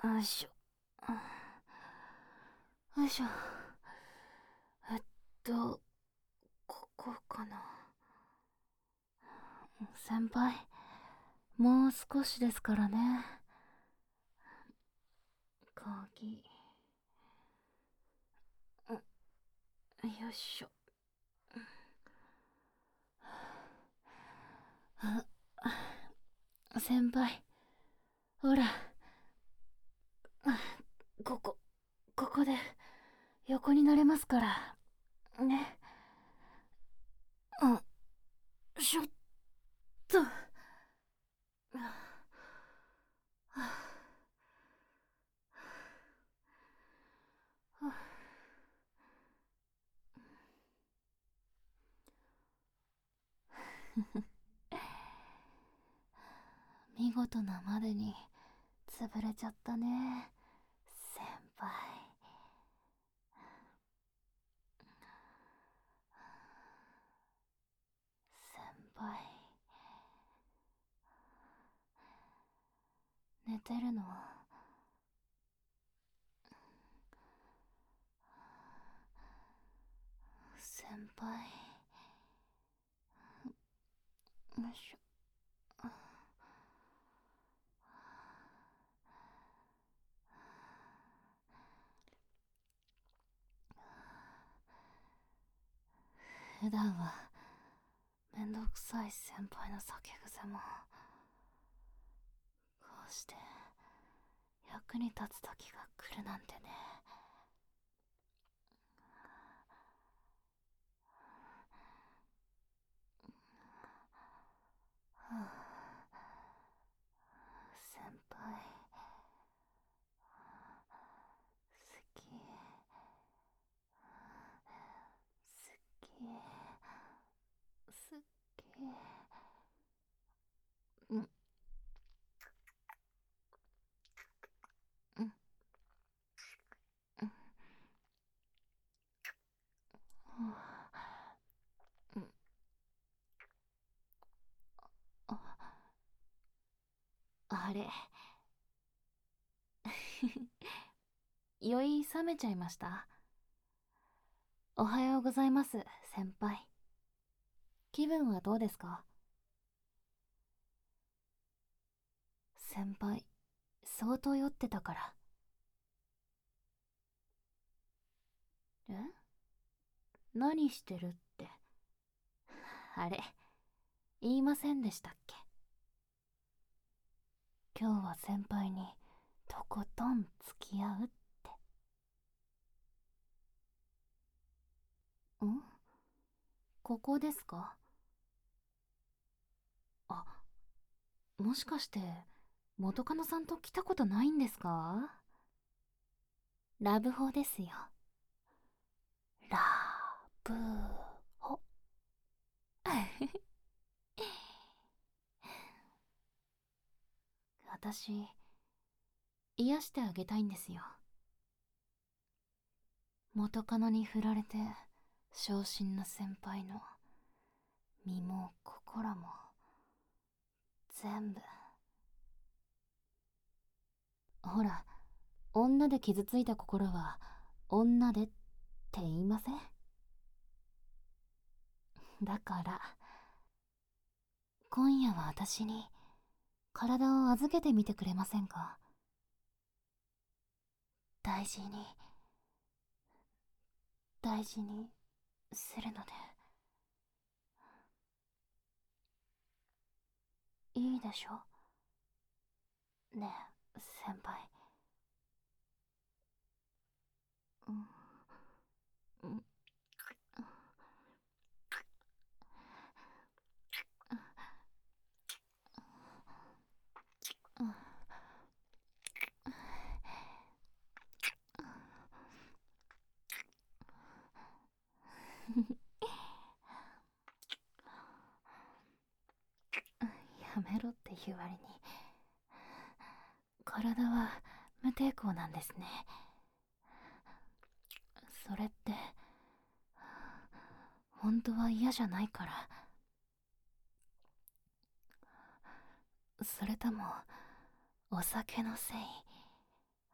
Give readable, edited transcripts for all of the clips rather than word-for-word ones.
よいしょ。よいしょ。えっここかな。先輩、もう少しですからね。鍵。よいしょ。先輩、ほら、ここ、ここで横になれますから。ね。ちょっと。見事なまでに潰れちゃったね、先輩。先輩、寝てるの？先輩、よいしょ。普段はめんどくさい先輩の酒癖も、こうして役に立つ時が来るなんてね。先輩、好き、好き、好き。うんうんうん。あれ、酔い冷めちゃいました？おはようございます、先輩。気分はどうですか？先輩、相当酔ってたから。え？何してるって。あれ、言いませんでしたっけ？今日は先輩にとことん付き合うって。ん？ここですか？あ、もしかして元カノさんと来たことないんですか？ラブホですよ。ラブホ。私、癒してあげたいんですよ。元カノに振られて傷心な先輩の身も心も全部。ほら、女で傷ついた心は女でって言いません？だから今夜は私に体を預けてみてくれませんか？大事に大事にするので。いいでしょ？ねえ、先輩。うんうん。やめろって言う割に体は無抵抗なんですね。それって本当は嫌じゃないから？それともお酒のせい？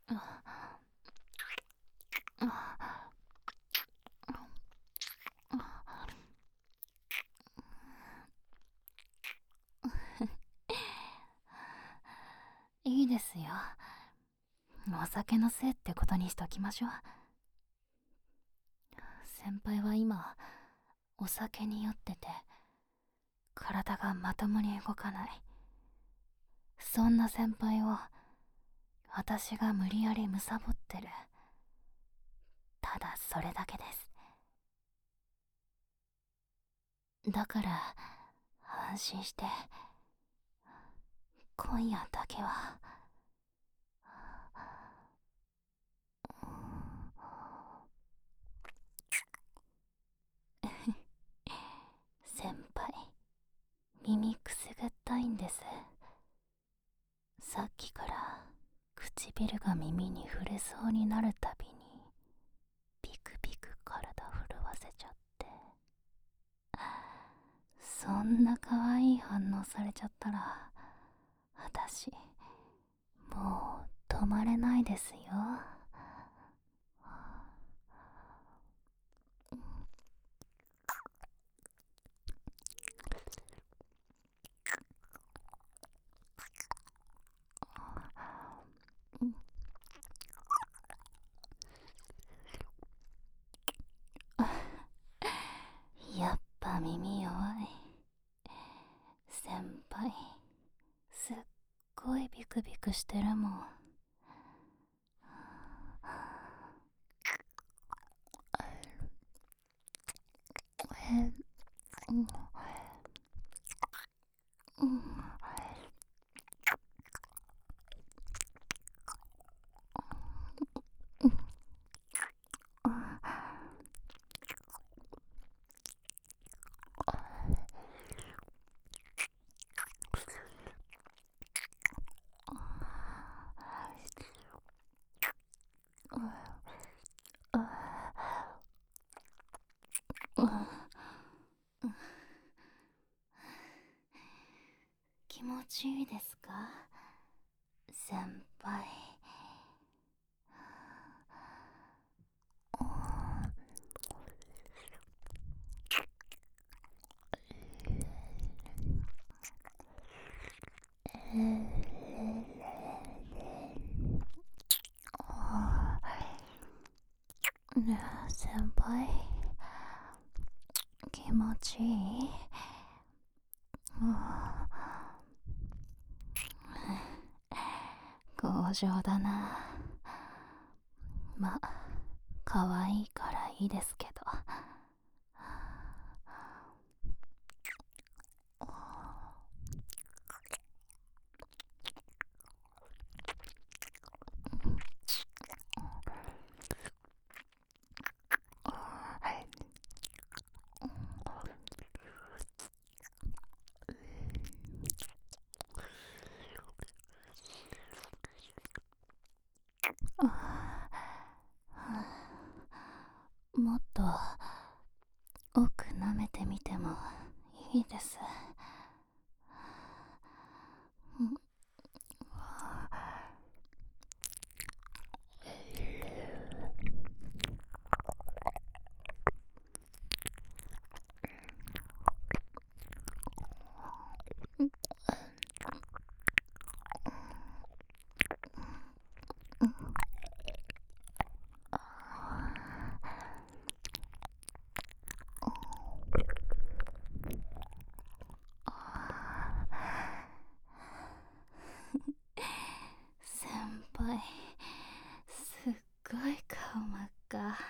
いいですよ。お酒のせいってことにしときましょう。先輩は今お酒に酔ってて体がまともに動かない。そんな先輩を私が無理やり貪ってる。ただそれだけです。だから安心して今夜だけは。先輩、耳くすぐったいんです。さっきから唇が耳に触れそうになるたびにビクビク体震わせちゃって、そんな可愛い反応されちゃったら私もう止まれないですよ。やっぱ耳弱い。先輩すっごいビクビクしてるもん。気持ちいいですか、先輩。ねえ先輩、気持ちいい？強情だな。ま、可愛いからいいですけど。もっと奥舐めてみてもいいです。先輩すっごい顔真っ赤。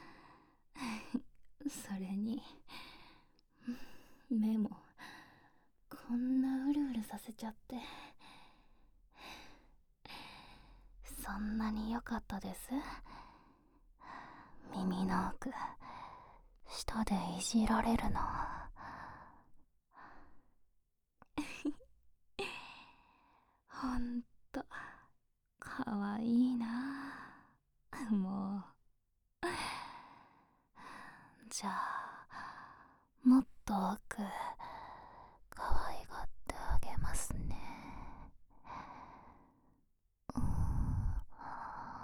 それに目もこんなうるうるさせちゃって。そんなに良かったです？耳の奥舌でいじられるの。ほんとかわいいな。もうじゃあもっと奥かわいがってあげますね。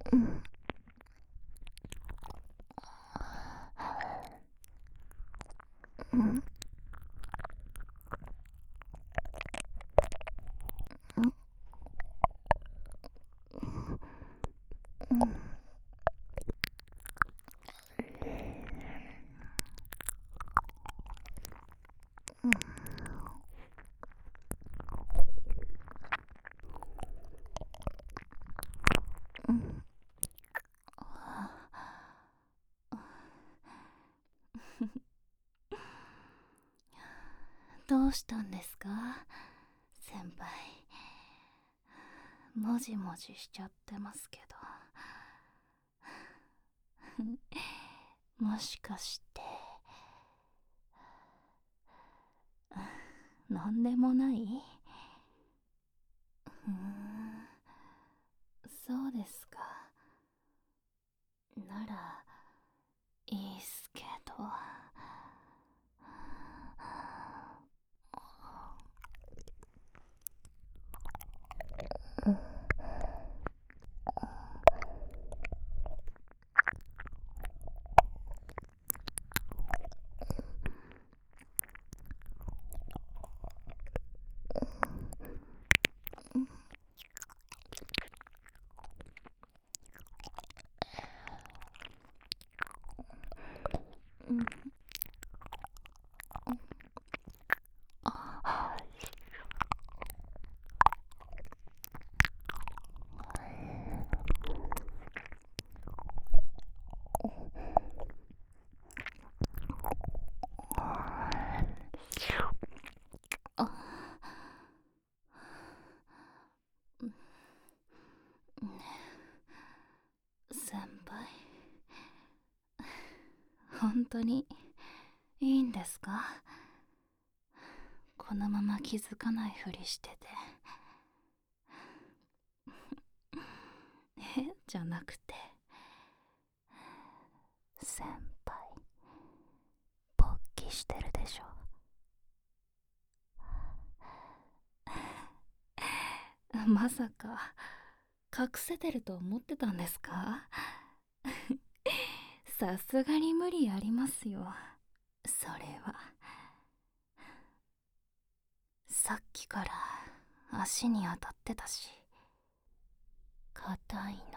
どうしたんですか、先輩。もじもじしちゃってますけど。もしかして、なんでもない？そうですか。なら、いいっすけど。先輩、本当にいいんですか？このまま気づかないふりしてて。じゃなくて、先輩、勃起してるでしょ。まさか隠せてると思ってたんですか？さすがに無理ありますよ、それは。さっきから足に当たってたし、硬いの。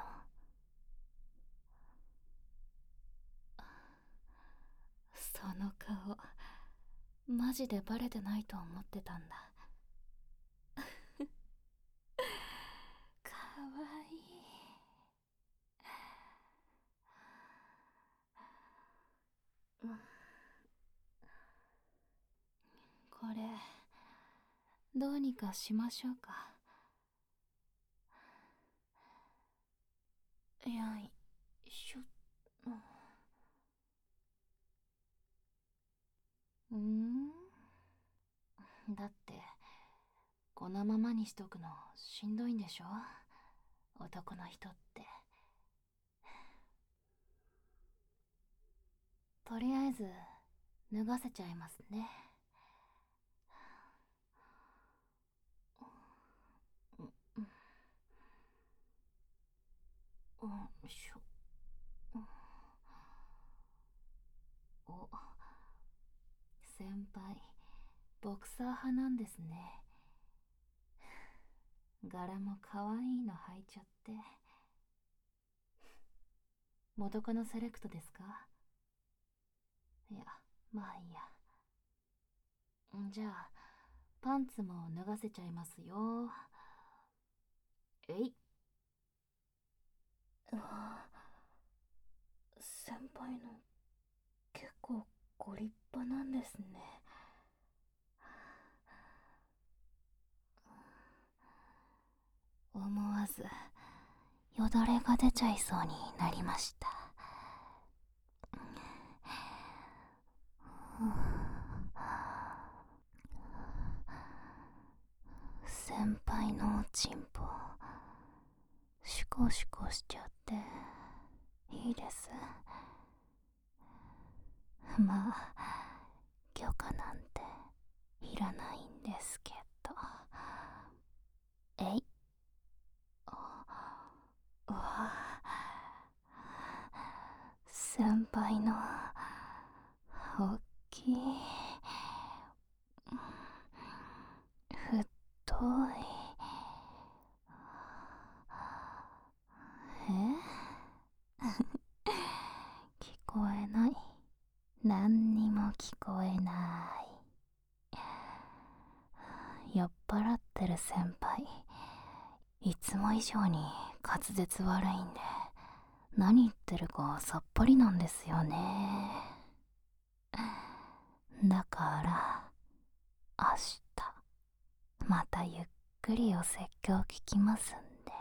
その顔、マジでバレてないと思ってたんだ。かわいい。これ、どうにかしましょうか。よいしょ。だってこのままにしとくのしんどいんでしょ、男の人って。とりあえず脱がせちゃいますね。よいしょ。お、先輩ボクサー派なんですね。柄も可愛いの履いちゃって。元カノセレクトですか？いや、まあいいや。じゃあパンツも脱がせちゃいますよ。えい。先輩の結構ご立派なんですね。思わずよだれが出ちゃいそうになりました。先輩のおちんぽシコシコしちゃっていいです。まあ許可なんていらないんですけど。えい。うわ、 輩のおっきい太い聞こえない。何にも聞こえない。酔っ払ってる先輩、いつも以上に滑舌悪いんで、何言ってるかさっぱりなんですよね。だから明日またゆっくりお説教聞きますんで、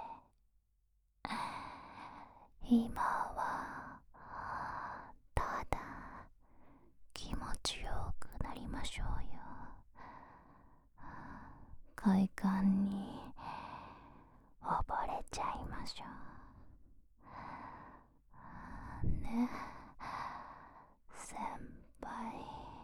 今はただ気持ちよくなりましょうよ。快感に溺れちゃいましょうね、先輩。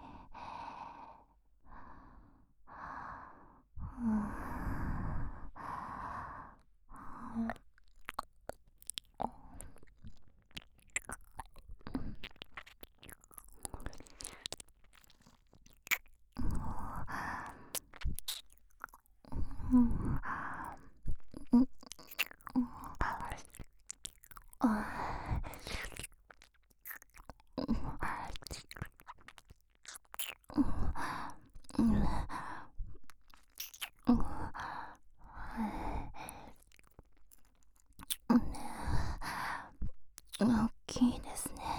大きいですね、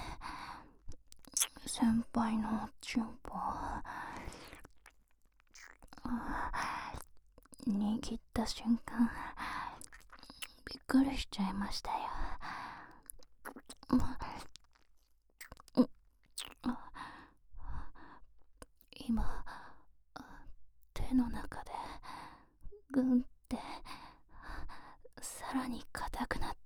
先輩のおちんぽ。握った瞬間びっくりしちゃいましたよ。今手の中でグンってさらに硬くなった。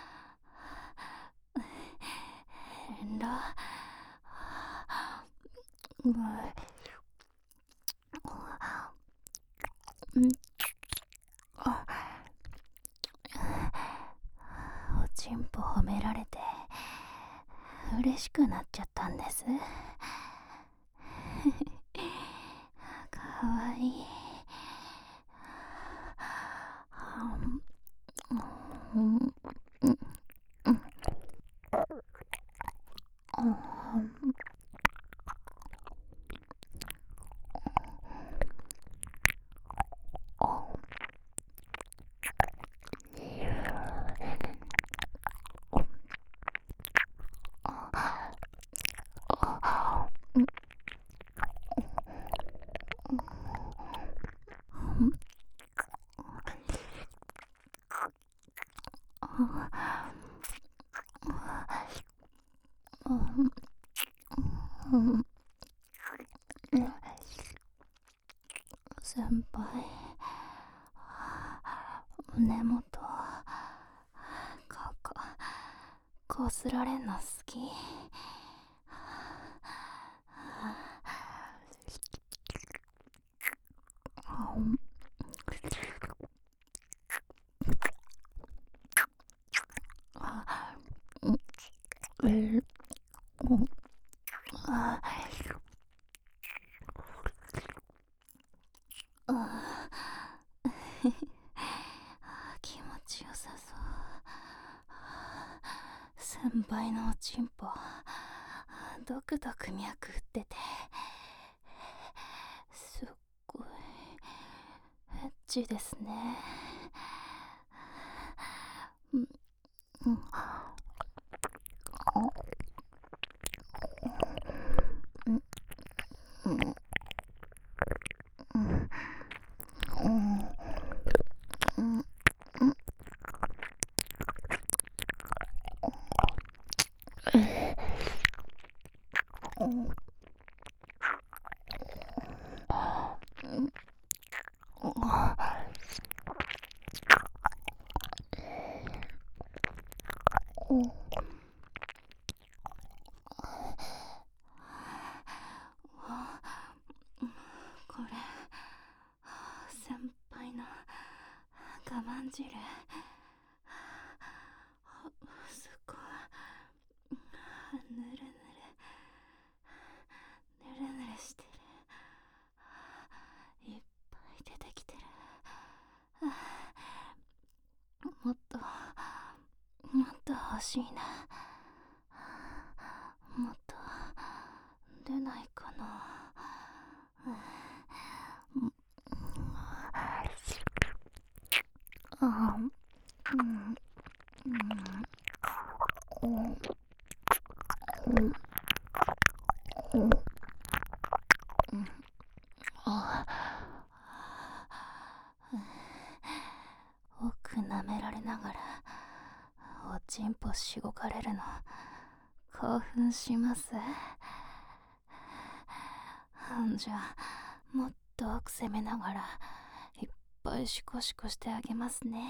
おちんぽ褒められて嬉しくなっちゃったんです。かわいい。先輩、胸元こすられんの好き。気持ちよさそう。先輩のおちんぽドクドク脈打っててすっごいエッチですね。これ先輩の我慢汁。すごいぬる欲しいな。もっと出ないかな。奥舐められながらおちんぽしごかれるの興奮します。じゃあもっと奥攻めながらいっぱいシコシコしてあげますね。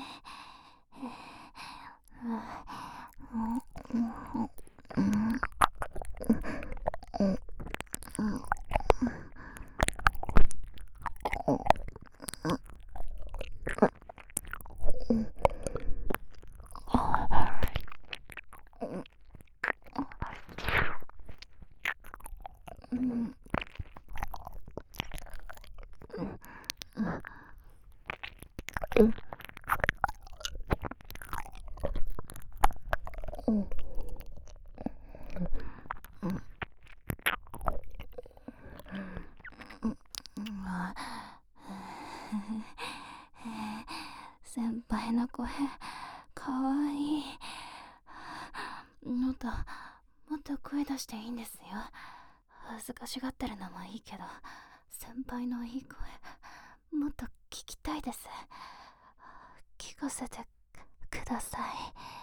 先輩の声かわいい。もっと声出していいんですよ。恥ずかしがってるのもいいけど、先輩のいい声もっと聞きたいです。聞かせてください。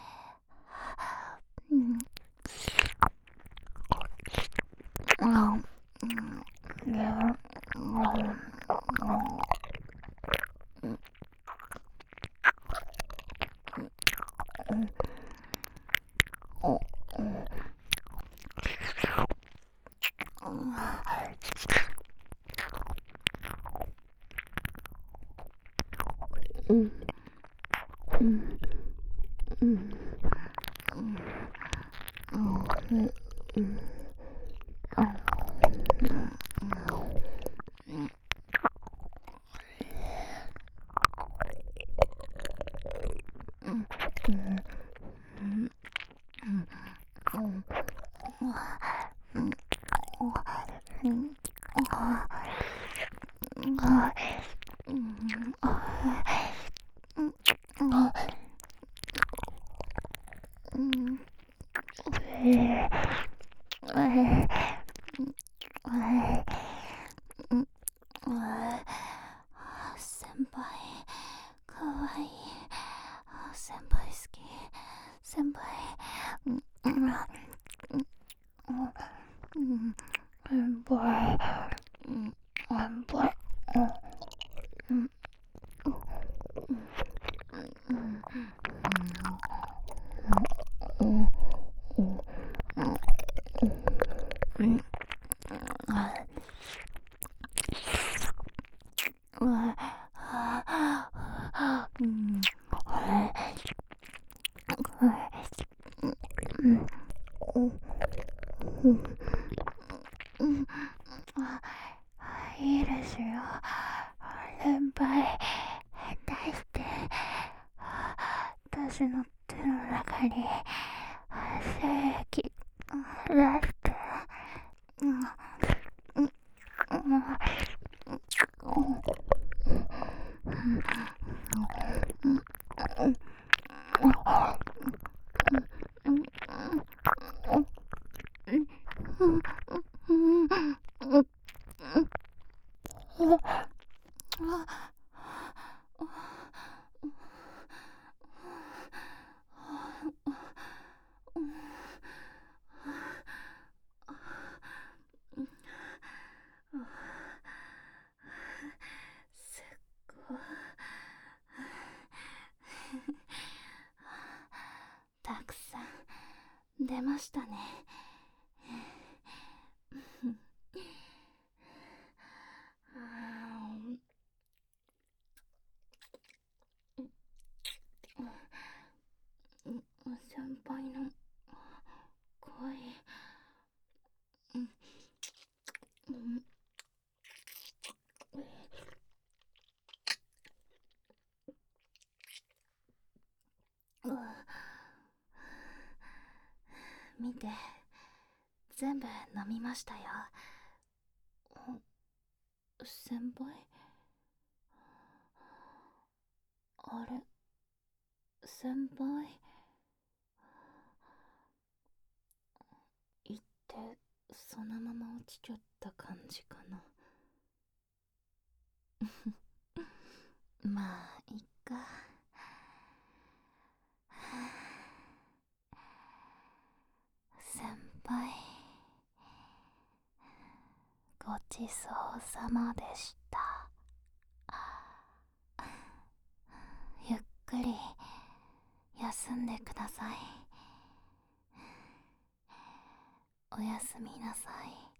先輩かわいい。先輩好き。先輩いいですよ。先輩出して。私の手の中に精液出して。すっごいたくさん出ましたね。先輩の声見て、全部飲みましたよ。先輩？あれ、先輩？行ってそのまま落ちちゃった感じかな。まあいっか。先輩、ごちそうさまでした。ゆっくり休んでください。おやすみなさい。